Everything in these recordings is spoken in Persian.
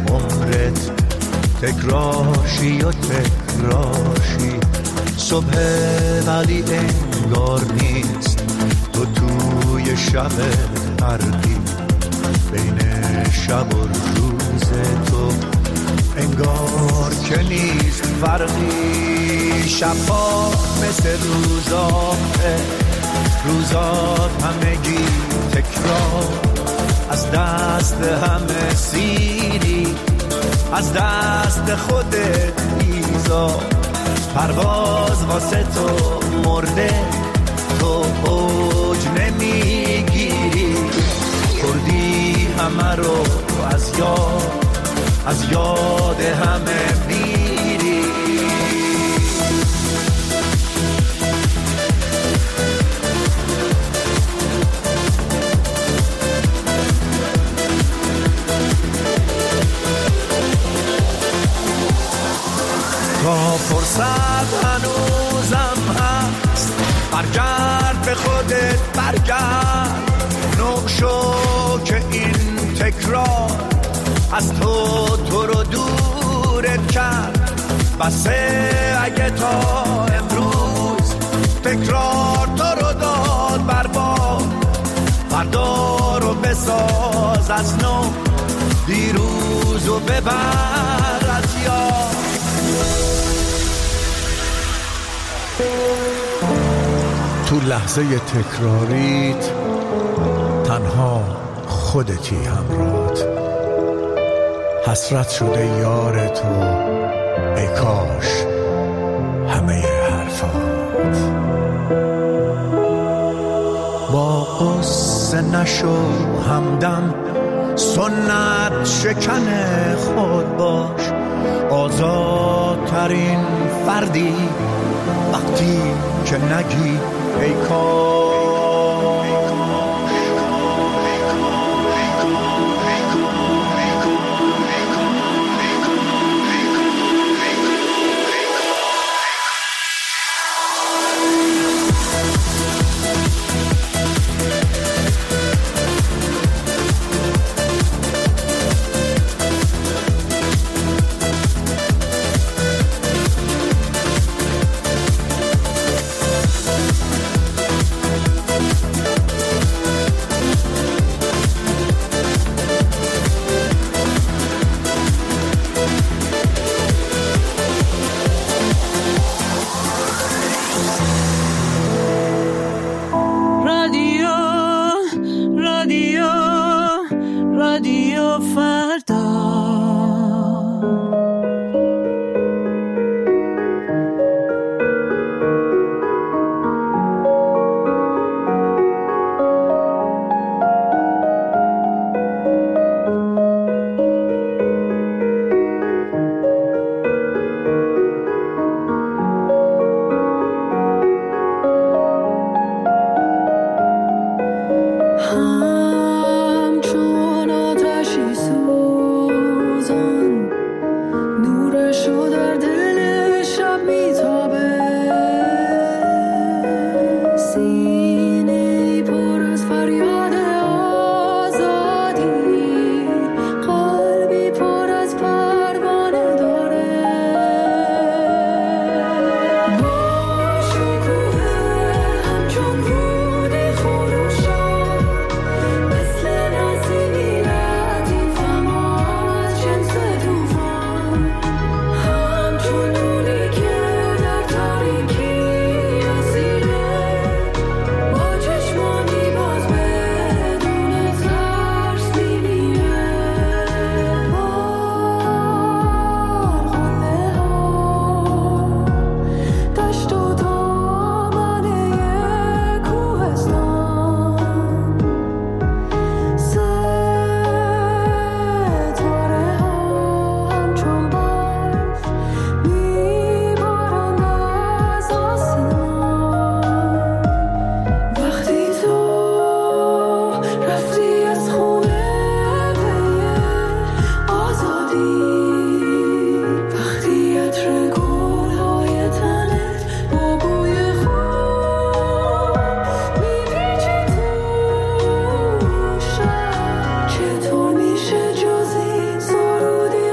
عمرت تکراشی و تکراشی. صبح ولی انگار نیست، تو توی شب غربی، بین شب و روز تو انگار که نیست فرقی. شبها مثل روزاته، روزات همگی تکرار، از دست همه سیری، از دست خودت بیزار. پرواز واسه تو مرده، تو اوج نمیگیری، کردی همه رو از یاد همه میری. تا فرصت هنوزم هست، برگرد به خودت، برگرد. نو شو که این تکرار از تو رو دورت کرد. بسه اگه تا امروز تکرار تو رو داد برباد، فردا رو بساز از نو، دیروز رو ببر از یاد. تو لحظه تکراریت تنها خودتی همراهت، حسرت شده یار تو ای کاش همه حرفات. با قصه نشو همدم، سنت شکن خود باش. آزادترین فردی وقتی که نگی ای کاش. چطور میشه جز این سرودی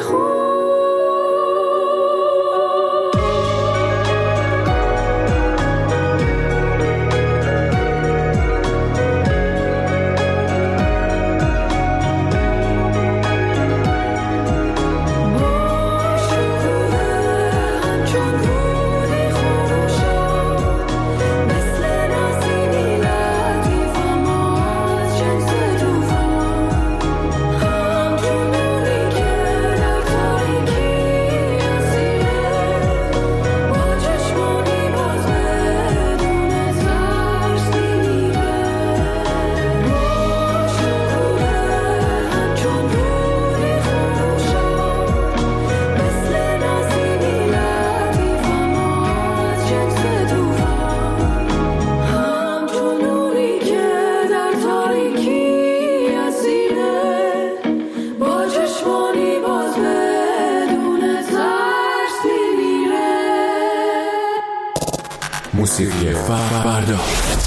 موسیقی فردا.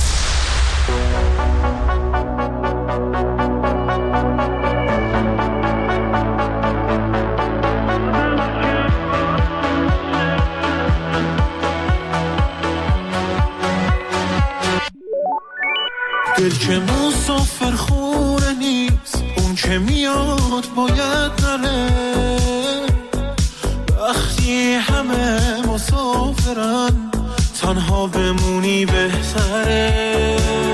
دل که مسافر خونه نیست، اون که میاد باید نره. وقتی همه مسافرن تنها بمونی بهتره.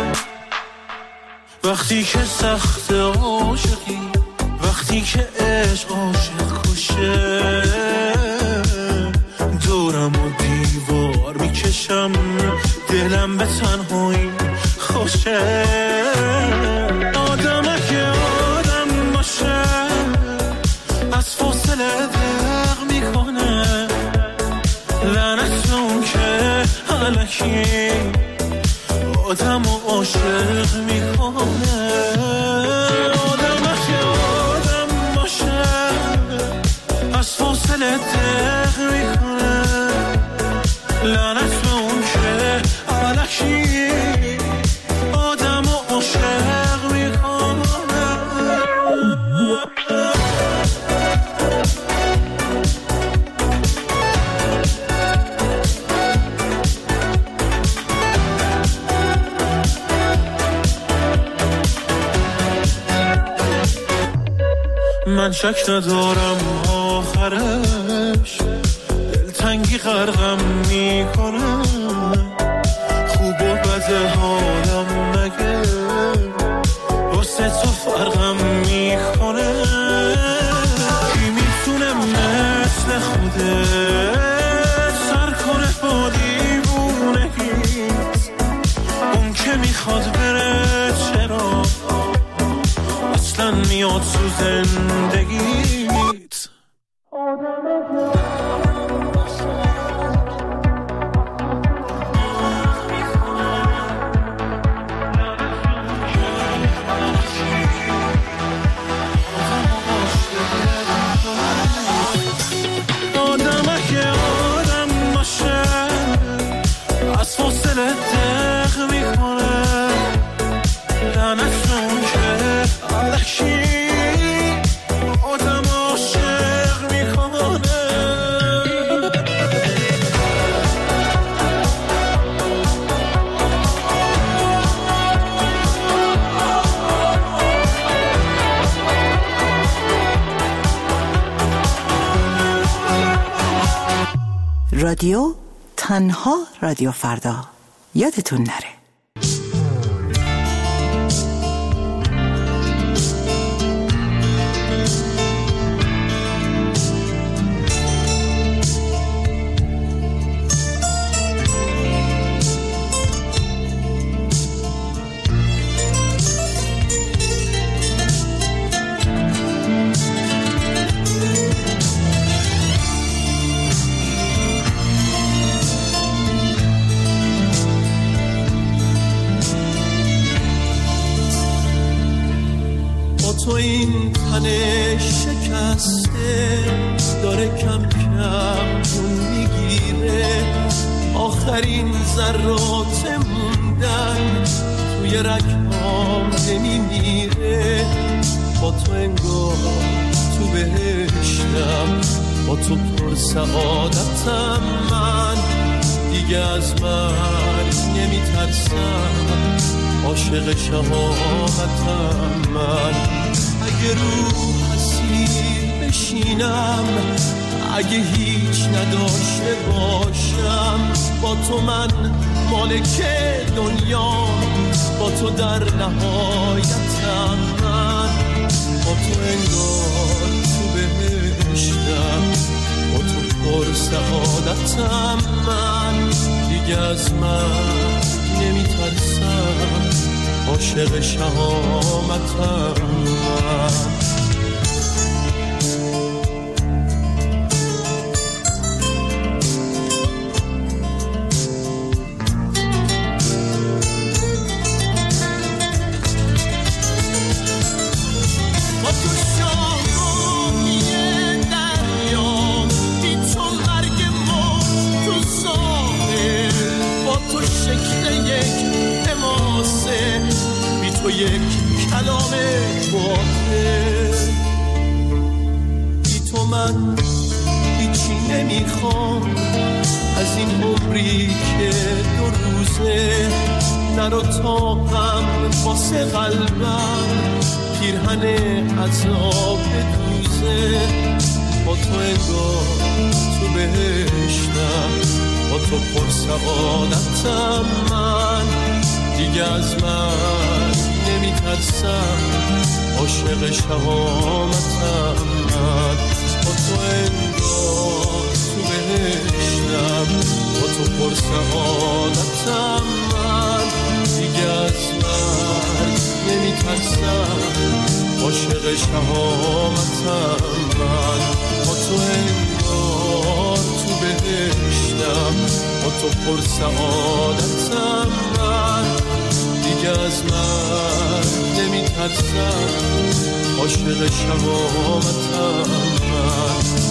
وقتی که سخت عاشقی، وقتی که عشق عاشق کشه، دورم و دیوار میکشم، دلم به تنهایی خوشه. آدمه که آدم باشه از فاصله دق میکنه، لعنت اون که الکی آدم و عاشق میکنه. آدمه که آدم باشه از فاصله دق میکنه، لعنت اون که الکی آدم و عاشق میکنه. من شک ندارم آخرش دلتنگی غرقم میکنه. خوب و بد حالم مگه واسه تو فرقم میکنه. کی میتونه مثل خودت سر کنه با دیوونگیت؟ اون که میخواد بره چرا اصلا میاد تو زندگیت؟ رادیو تنها رادیو فردا، یادتون نره. تو این تن شکسته داره کم کم جون میگیره، آخرین ذرات موندن توی رگ‌هام نمیمیره. با تو انگار تو بهشتم، با تو پر سعادتم، من دیگه از مرگ نمیترسم، عاشق شهامتم من. اگه رو اسیر بشینم، اگه هیچ نداشته باشم، با تو من مالک دنیا، با تو در نهایتم من. با تو انگار تو بهشتم، با تو پر سعادتم من، دیگه از من نمیترسم، عاشق شهامتم من. با تو من هیچی نمیخوام از این عمری که 2 روزه، نرو تا غم واسه قلبم پیرهن عذاب دوزه. با تو انگار تو بهشتم، با تو پر سعادتم، من دیگه از من نمیترسم، عاشق شهامتم. من با تو انگار تو بهشتم، با تو پر سعادتم، من دیگه از من نمیترسم، عاشق شهامتم. من با تو انگار تو بهشتم، با تو پر سعادتم، من دیگه از من نمیترسم، عاشق شهامتم. من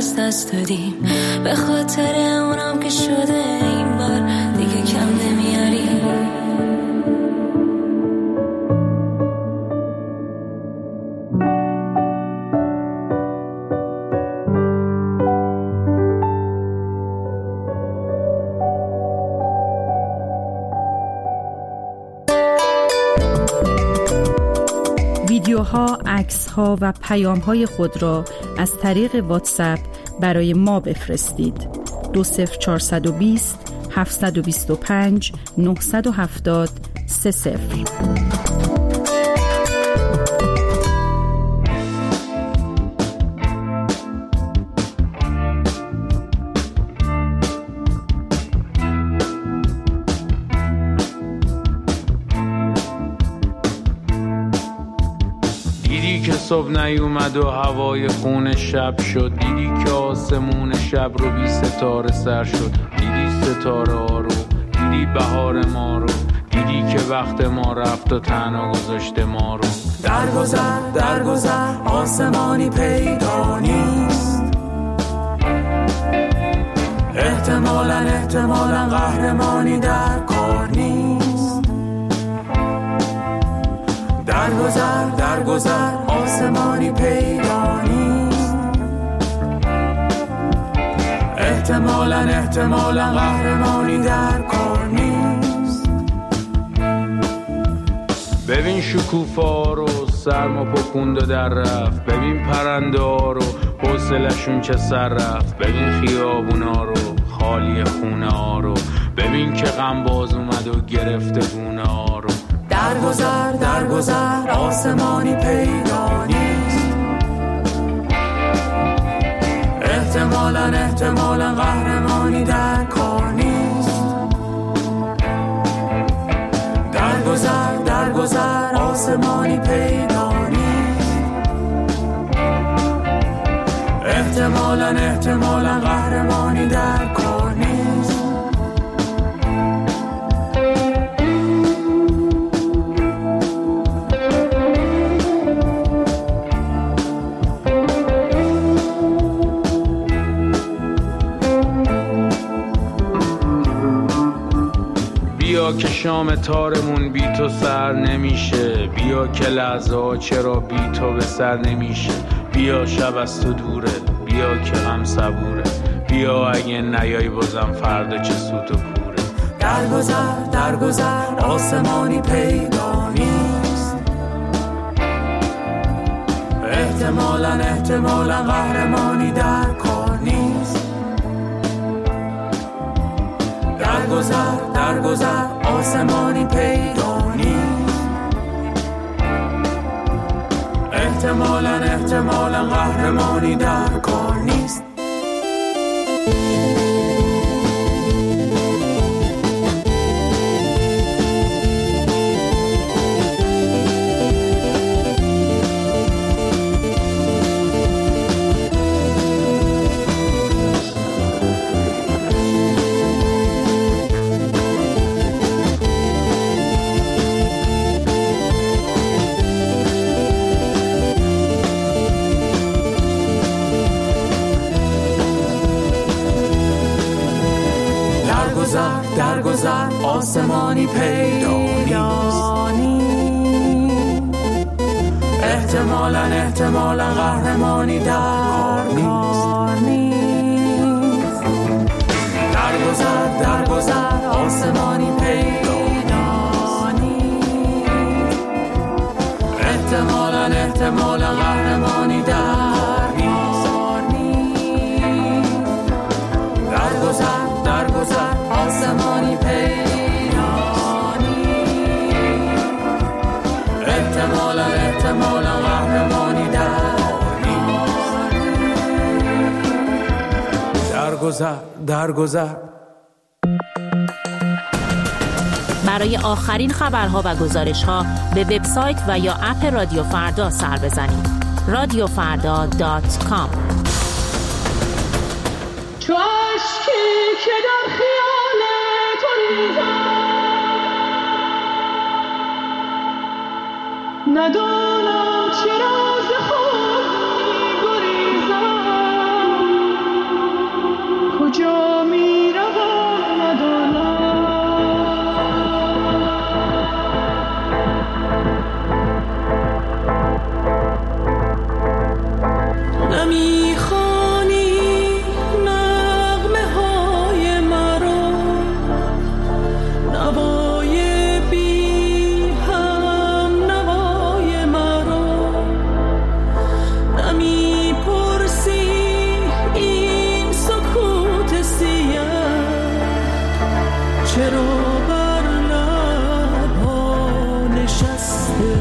از دست دادیم، به خاطر اونم که شده این بار دیگه کم نمیاریم. ویدیوها، عکس‌ها و پیام‌های خود را از طریق واتساپ برای ما بفرستید. 20420 725 970 30. صبح نیومد و هوای خون شب شد، دیدی که آسمون شب رو بی ستاره سر شد، دیدی ستاره ها رو، دیدی بهار ما رو، دیدی که وقت ما رفت و تنها گذاشته ما رو. درگذر آسمانی پیدا نیست، احتمالاً قهرمانی در کار نیست. درگذر آسمانی پیدا نیست، احتمالاً قهرمانی در کار نیست. ببین شکوفا رو سرما پکوند و در رفت، ببین پرنده ها رو حوصله‌شون چه سر رفت، ببین خیابونا رو خالی خونه ها رو، ببین که غم باز اومد و گرفته گونه ها رو. درگذر آسمانی پیدا نیست، احتمالاً قهرمانی در کار نیست. درگذر آسمانی پیدا نیست، احتمالاً قهرمانی در کار نیست. بیا که شام تارمون بی تو سر نمیشه، بیا که لحظه ها چرا بی تو به سر نمیشه. بیا شب از تو دوره، بیا که غم صبوره، بیا اگه نیای بازم فردا چه سوت و کوره. درگذر آسمانی پیدا نیست، احتمالاً قهرمانی در کار نیست. درگذر آسمانی پیدا نیست، احتمالاً قهرمانی در کار نیست. درگذر آسمانی پیدا نیست، احتمالاً قهرمانی در کار نیست. درگذر آسمانی پیدا نیست، احتمالاً قهرمانی در کار نیست. درگذر آسمانی پیدا نیست، احتمالاً قهرمانی در نیست. درگذر. برای آخرین خبرها و گزارش‌ها به وبسایت و یا اپ رادیو فردا سر بزنید. radiofarda.com. چو اشکی که در خیال تو ریزم، ندانم چرا ز خود می‌گریزم. کجا می روم ندانم. نمیخوانی نغمه های مرا، نوای بی هم نوای مرا. نمیپرسی این سکوت سیاه چرا بر لبها نشسته.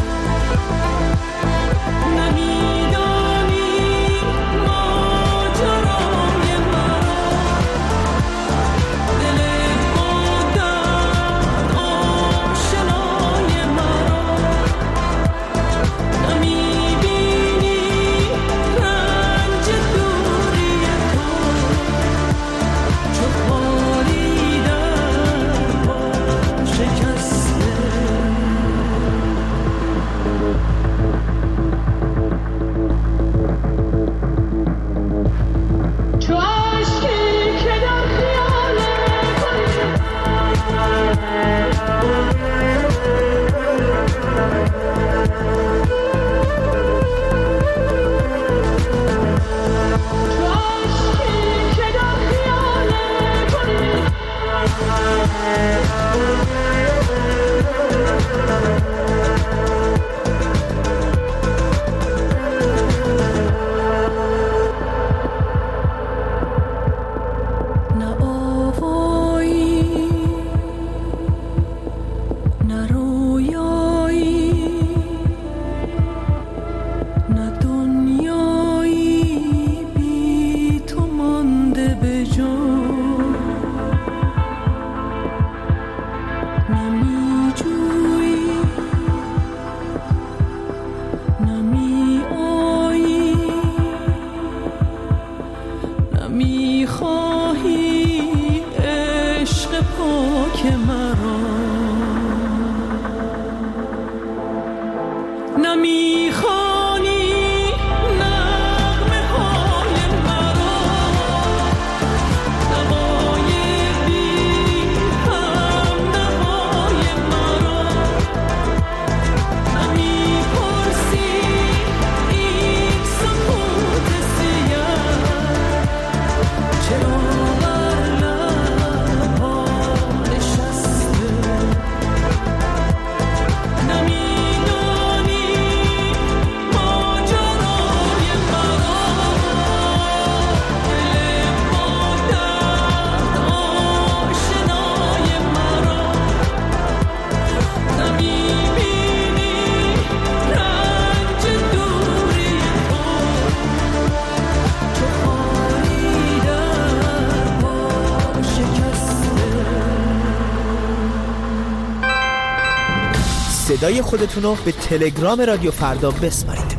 صدای خودتون رو به تلگرام رادیو فردا بسپارید.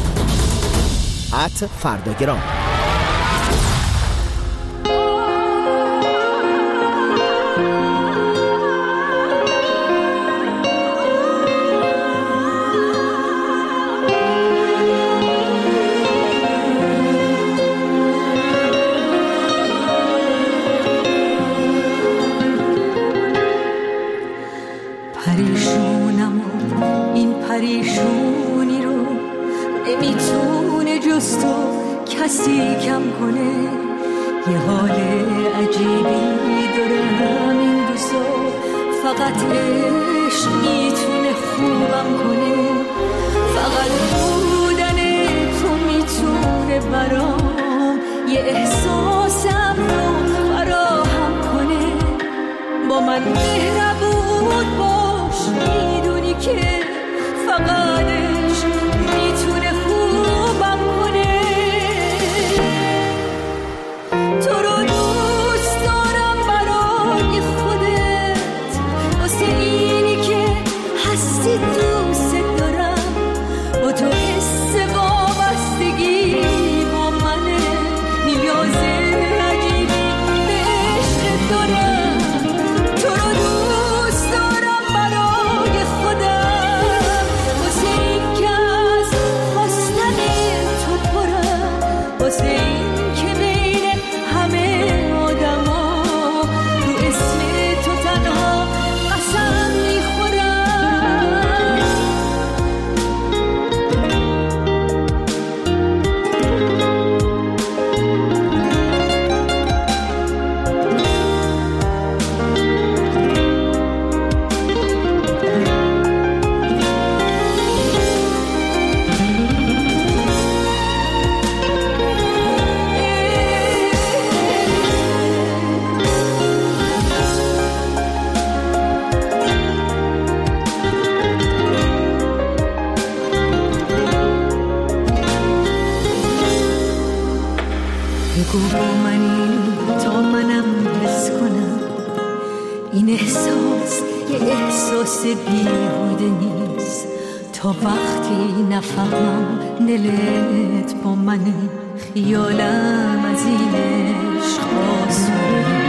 @فرداگرام. پریشونم و این پریشونی رو نمیتونه جز تو کسی کم کنه. یه حال عجیبی دارم این روزا، فقط عشق میتونه خوبم کنه. فقط بودن تو میتونه برام یه احساسم رو فراهم کنه. با من مهربون باش، میدونی که فقطش میتونه خوبم کنه. تو رو دوست دارم برای خودت، واسه اینی که هستی دوست دارم. بگو با منی تا منم حس کنم این احساس یه احساس بیهوده نیست تا وقتی نفهمم دلت با منی خیالم از این عشق آسونه